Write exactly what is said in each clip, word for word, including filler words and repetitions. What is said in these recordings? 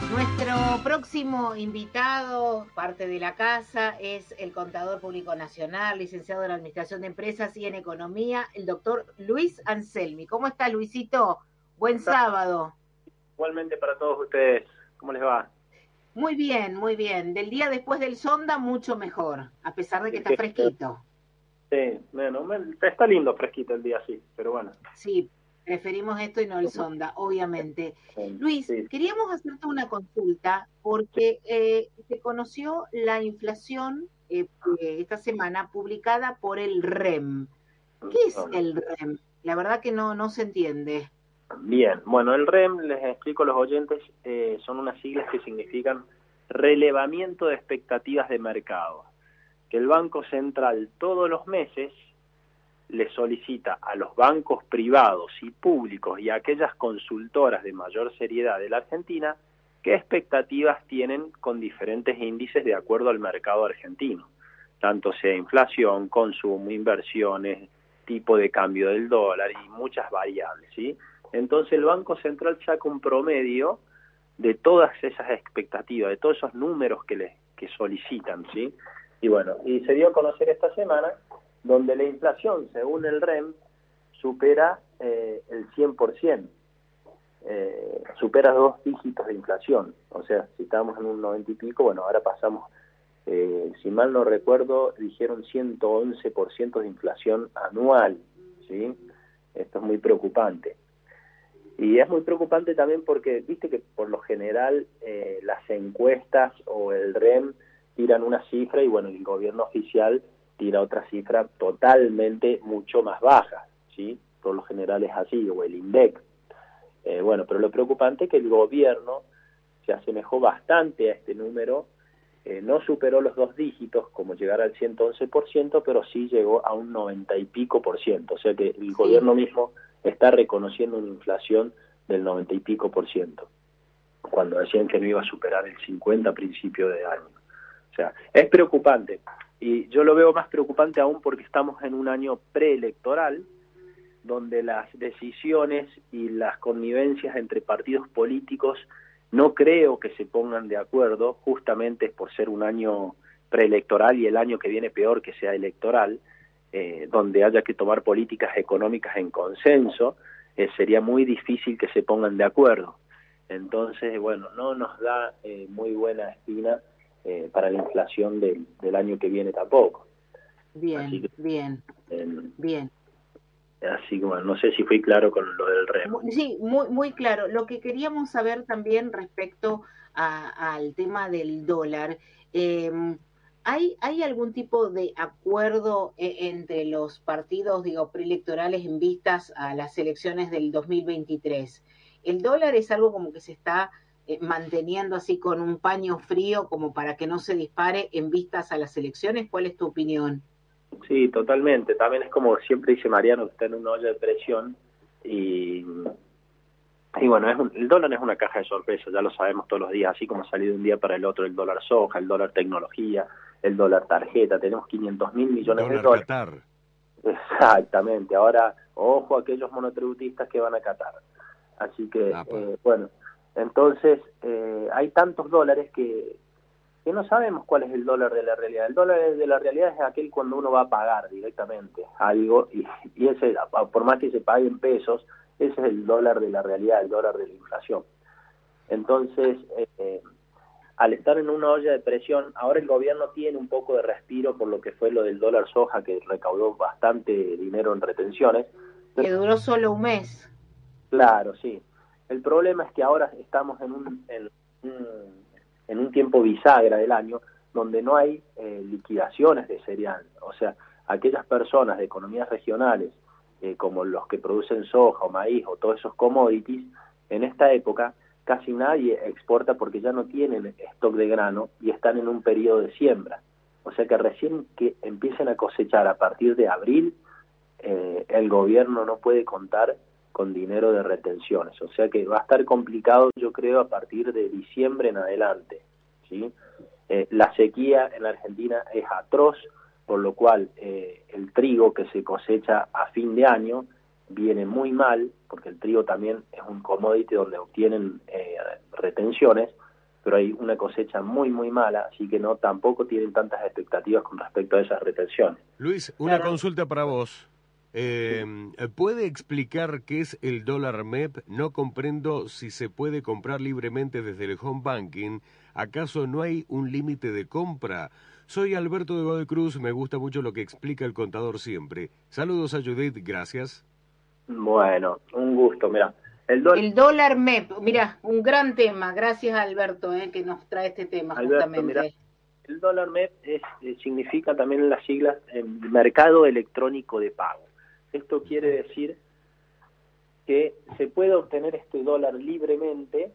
Nuestro próximo invitado, parte de la casa, es el contador público nacional, licenciado en Administración de Empresas y en Economía, el doctor Luis Anselmi. ¿Cómo está, Luisito? Buen sábado. Igualmente para todos ustedes, ¿cómo les va? Muy bien, muy bien. Del día después del Sonda, mucho mejor, a pesar de que está fresquito. Sí, bueno, está lindo fresquito el día, sí, pero bueno. Sí, preferimos esto y no el Sonda, obviamente. Luis, Sí. queríamos hacerte una consulta porque eh, se conoció la inflación eh, esta semana publicada por el R E M. ¿Qué es el R E M? La verdad que no, no se entiende. Bien, bueno, el R E M, les explico a los oyentes, eh, son unas siglas que significan relevamiento de expectativas de mercado, que el Banco Central todos los meses le solicita a los bancos privados y públicos y a aquellas consultoras de mayor seriedad de la Argentina qué expectativas tienen con diferentes índices de acuerdo al mercado argentino, tanto sea inflación, consumo, inversiones, tipo de cambio del dólar y muchas variables, ¿sí? Entonces el Banco Central saca un promedio de todas esas expectativas, de todos esos números que le que solicitan, ¿sí? Y bueno, y se dio a conocer esta semana donde la inflación, según el R E M, supera eh, el cien por ciento, eh, supera dos dígitos de inflación, o sea, si estábamos en un noventa y pico, bueno, ahora pasamos, eh, si mal no recuerdo, dijeron ciento once por ciento de inflación anual, ¿sí? Esto es muy preocupante. Y es muy preocupante también porque, viste que por lo general eh, las encuestas o el R E M tiran una cifra y bueno, el gobierno oficial tira otra cifra totalmente mucho más baja, ¿sí? Por lo general es así, o el INDEC. Eh, bueno, pero lo preocupante es que el gobierno se asemejó bastante a este número, eh, no superó los dos dígitos como llegar al ciento once por ciento, pero sí llegó a un noventa y pico por ciento, o sea que el sí. gobierno mismo está reconociendo una inflación del noventa y pico por ciento, cuando decían que no iba a superar el cincuenta a principio de año. O sea, es preocupante, y yo lo veo más preocupante aún porque estamos en un año preelectoral, donde las decisiones y las connivencias entre partidos políticos no creo que se pongan de acuerdo, justamente por ser un año preelectoral y el año que viene peor que sea electoral, eh, donde haya que tomar políticas económicas en consenso, eh, sería muy difícil que se pongan de acuerdo. Entonces, bueno, no nos da eh, muy buena espina eh, para la inflación del, del año que viene tampoco. Bien, Así que, bien, eh, bien. Así que bueno, no sé si fui claro con lo del R E M. Sí, muy, muy claro. Lo que queríamos saber también respecto a, al tema del dólar, eh, ¿hay, ¿hay algún tipo de acuerdo eh, entre los partidos, digo, preelectorales en vistas a las elecciones del dos mil veintitrés? ¿El dólar es algo como que se está eh, manteniendo así con un paño frío como para que no se dispare en vistas a las elecciones? ¿Cuál es tu opinión? Sí, totalmente. También es como siempre dice Mariano, que está en una olla de presión y, y bueno, es un, el dólar es una caja de sorpresas, ya lo sabemos todos los días, así como ha salido de un día para el otro el dólar soja, el dólar tecnología, el dólar tarjeta, tenemos quinientos mil millones dólar de dólares. Qatar. Exactamente, ahora ojo a aquellos monotributistas que van a Qatar. Así que, eh, bueno, entonces eh, hay tantos dólares que que no sabemos cuál es el dólar de la realidad. El dólar de la realidad es aquel cuando uno va a pagar directamente algo y, y ese, por más que se pague en pesos, ese es el dólar de la realidad, el dólar de la inflación. Entonces, eh, al estar en una olla de presión, ahora el gobierno tiene un poco de respiro por lo que fue lo del dólar soja, que recaudó bastante dinero en retenciones. Que duró solo un mes. Claro, sí. El problema es que ahora estamos en un, en un, en un tiempo bisagra del año donde no hay eh, liquidaciones de cereal. O sea, aquellas personas de economías regionales, eh, como los que producen soja o maíz o todos esos commodities, en esta época casi nadie exporta porque ya no tienen stock de grano y están en un periodo de siembra. O sea que recién que empiecen a cosechar a partir de abril, eh, el gobierno no puede contar con dinero de retenciones, o sea que va a estar complicado, yo creo, a partir de diciembre en adelante, ¿sí? Eh, la sequía en la Argentina es atroz, por lo cual eh, el trigo que se cosecha a fin de año viene muy mal, porque el trigo también es un commodity donde obtienen eh, retenciones, pero hay una cosecha muy, muy mala, así que no tampoco tienen tantas expectativas con respecto a esas retenciones. Luis, una Claro. consulta para vos. Eh, ¿Puede explicar qué es el dólar M E P? No comprendo si se puede comprar libremente desde el home banking. ¿Acaso no hay un límite de compra? Soy Alberto de Godoy Cruz, me gusta mucho lo que explica el contador siempre. Saludos a Judith, gracias. Bueno, un gusto, mira. El dólar, El dólar M E P, mira, un gran tema. Gracias, Alberto, eh, que nos trae este tema Alberto, mira, justamente. el dólar M E P es, eh, significa también en las siglas eh, mercado electrónico de pago. Esto quiere decir que se puede obtener este dólar libremente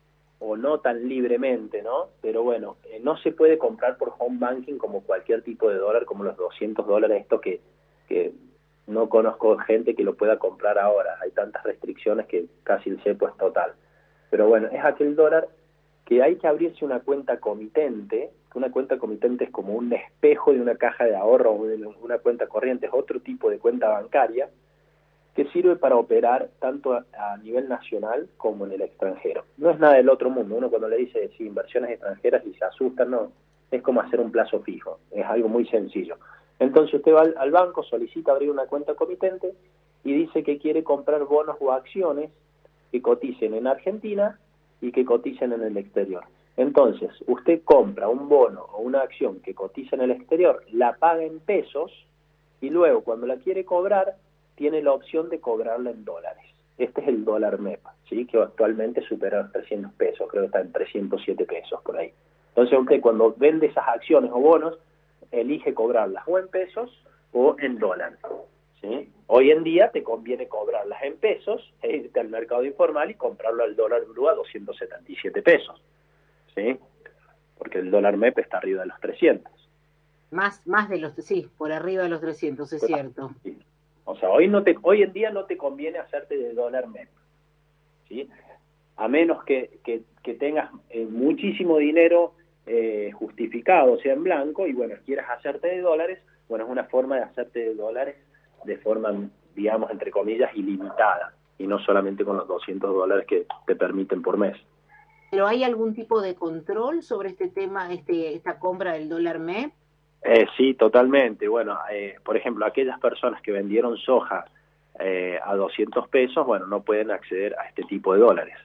o no tan libremente, ¿no? Pero bueno, eh, no se puede comprar por home banking como cualquier tipo de dólar, como los doscientos dólares, esto que, que no conozco gente que lo pueda comprar ahora. Hay tantas restricciones que casi el cepo es total. Pero bueno, es aquel dólar que hay que abrirse una cuenta comitente, que una cuenta comitente es como un espejo de una caja de ahorro o de una cuenta corriente, es otro tipo de cuenta bancaria, que sirve para operar tanto a, a nivel nacional como en el extranjero. No es nada del otro mundo. Uno cuando le dice sí, inversiones extranjeras y se asustan, no, es como hacer un plazo fijo, es algo muy sencillo. Entonces usted va al, al banco, solicita abrir una cuenta comitente y dice que quiere comprar bonos o acciones que coticen en Argentina y que coticen en el exterior. Entonces, usted compra un bono o una acción que cotiza en el exterior, la paga en pesos y luego cuando la quiere cobrar, tiene la opción de cobrarla en dólares. Este es el dólar M E P, ¿sí? Que actualmente supera los trescientos pesos, creo que está en trescientos siete pesos por ahí. Entonces usted cuando vende esas acciones o bonos, elige cobrarlas o en pesos o en dólares. ¿Sí? Hoy en día te conviene cobrarlas en pesos, e irte al mercado informal y comprarlo al dólar blue a doscientos setenta y siete pesos, ¿sí? Porque el dólar M E P está arriba de los trescientos. Más, más de los, sí, por arriba de los trescientos, es cierto. Sí. O sea, hoy no te, hoy en día no te conviene hacerte de dólar M E P, ¿sí? A menos que, que, que tengas eh, muchísimo dinero eh, justificado, o sea, en blanco, y bueno, quieras hacerte de dólares, bueno, es una forma de hacerte de dólares de forma, digamos, entre comillas, ilimitada, y no solamente con los doscientos dólares que te permiten por mes. ¿Pero hay algún tipo de control sobre este tema, este, esta compra del dólar M E P? Eh, sí, totalmente. Bueno, eh, por ejemplo, aquellas personas que vendieron soja eh, a doscientos pesos, bueno, no pueden acceder a este tipo de dólares.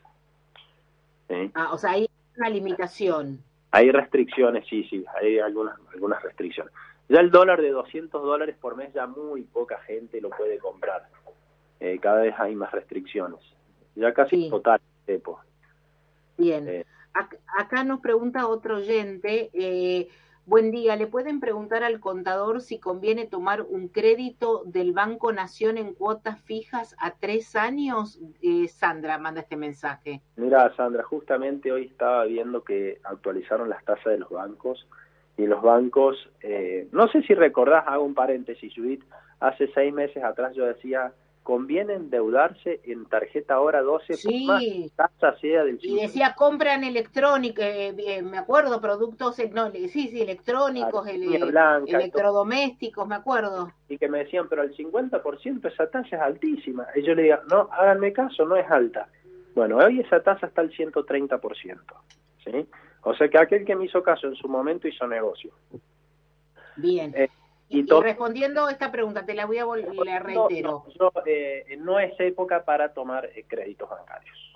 ¿Sí? Ah, o sea, hay una limitación. Hay restricciones, sí, sí, hay algunas, algunas restricciones. Ya el dólar de doscientos dólares por mes, ya muy poca gente lo puede comprar. Eh, cada vez hay más restricciones. Ya casi Sí. total, cepo. Bien. Eh, Acá, acá nos pregunta otro oyente, eh, buen día, ¿le pueden preguntar al contador si conviene tomar un crédito del Banco Nación en cuotas fijas a tres años? Eh, Sandra manda este mensaje. Mira, Sandra, justamente hoy estaba viendo que actualizaron las tasas de los bancos y los bancos, eh, no sé si recordás, hago un paréntesis, Judith, hace seis meses atrás yo decía, conviene endeudarse en tarjeta ahora doce, por más Sí, tasa sea del y cinco. decía compran electrónicos, eh, eh, me acuerdo, productos, eh, no, sí, sí, electrónicos, el, Línea eh, blanca y todo, electrodomésticos, me acuerdo. y que me decían, pero el cincuenta por ciento esa tasa es altísima. Y yo le digo, no, háganme caso, no es alta. Bueno, hoy esa tasa está al ciento treinta por ciento, ¿sí? O sea que aquel que me hizo caso en su momento hizo negocio. Bien. Eh, y, Y, y respondiendo a esta pregunta, te la voy a le no, no, reitero. yo, eh, no es época para tomar eh, créditos bancarios.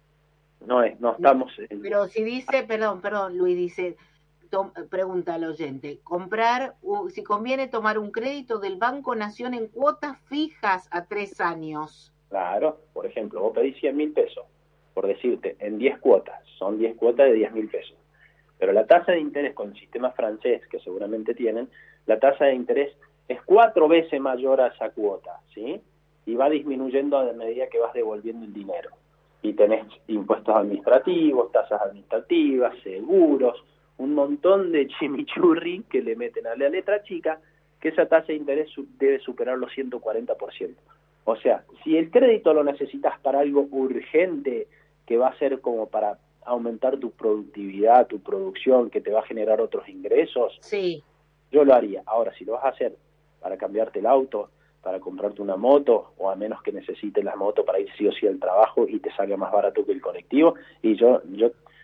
No es, no estamos... En... Pero si dice, perdón, perdón, Luis dice, tom, pregunta al oyente, comprar, uh, si conviene tomar un crédito del Banco Nación en cuotas fijas a tres años. Claro, por ejemplo, vos pedís cien mil pesos, por decirte, en diez cuotas, son diez cuotas de diez mil pesos. Pero la tasa de interés con el sistema francés, que seguramente tienen, la tasa de interés es cuatro veces mayor a esa cuota, ¿sí? Y va disminuyendo a medida que vas devolviendo el dinero. Y tenés impuestos administrativos, tasas administrativas, seguros, un montón de chimichurri que le meten a la letra chica, que esa tasa de interés debe superar los ciento cuarenta por ciento. O sea, si el crédito lo necesitas para algo urgente, que va a ser como para aumentar tu productividad, tu producción, que te va a generar otros ingresos, sí, yo lo haría. Ahora, si lo vas a hacer para cambiarte el auto, para comprarte una moto, o a menos que necesites la moto para ir sí o sí al trabajo y te salga más barato que el colectivo, y yo yo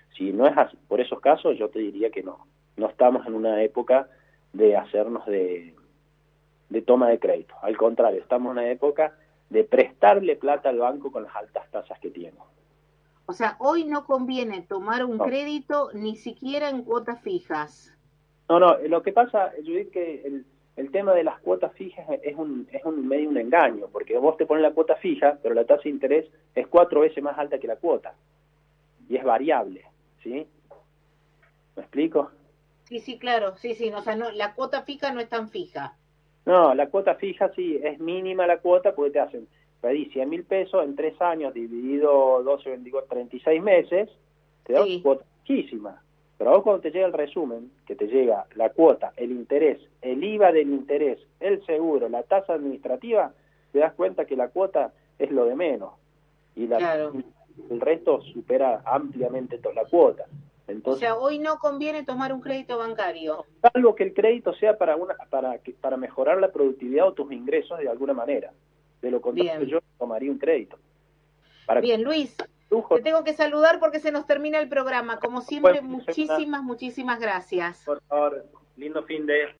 Si no es así, por esos casos, yo te diría que no. No estamos en una época de hacernos de, de toma de crédito. Al contrario, estamos en una época de prestarle plata al banco con las altas tasas que tiene. O sea, hoy no conviene tomar un No. crédito ni siquiera en cuotas fijas. No, no, lo que pasa, Judith, que el, el tema de las cuotas fijas es un, es un medio un engaño, porque vos te pones la cuota fija, pero la tasa de interés es cuatro veces más alta que la cuota, y es variable, ¿sí? ¿Me explico? Sí, sí, claro, sí, sí, o sea, no, la cuota fija no es tan fija. No, la cuota fija sí, es mínima la cuota, porque te hacen, pedís cien mil pesos en tres años, dividido doce, veinticuatro, treinta y seis meses, te da Sí. una cuota bajísima. Pero a vos cuando te llega el resumen, que te llega la cuota, el interés, el I V A del interés, el seguro, la tasa administrativa, te das cuenta que la cuota es lo de menos. Y la, Claro. el resto supera ampliamente toda la cuota. Entonces, O sea, hoy no conviene tomar un crédito bancario. salvo que el crédito sea para una para que, para mejorar la productividad o tus ingresos de alguna manera. De lo contrario, Bien. yo tomaría un crédito. Para Bien, Luis, lujo, te tengo que saludar porque se nos termina el programa. Como siempre, muchísimas, muchísimas gracias. por favor, lindo fin de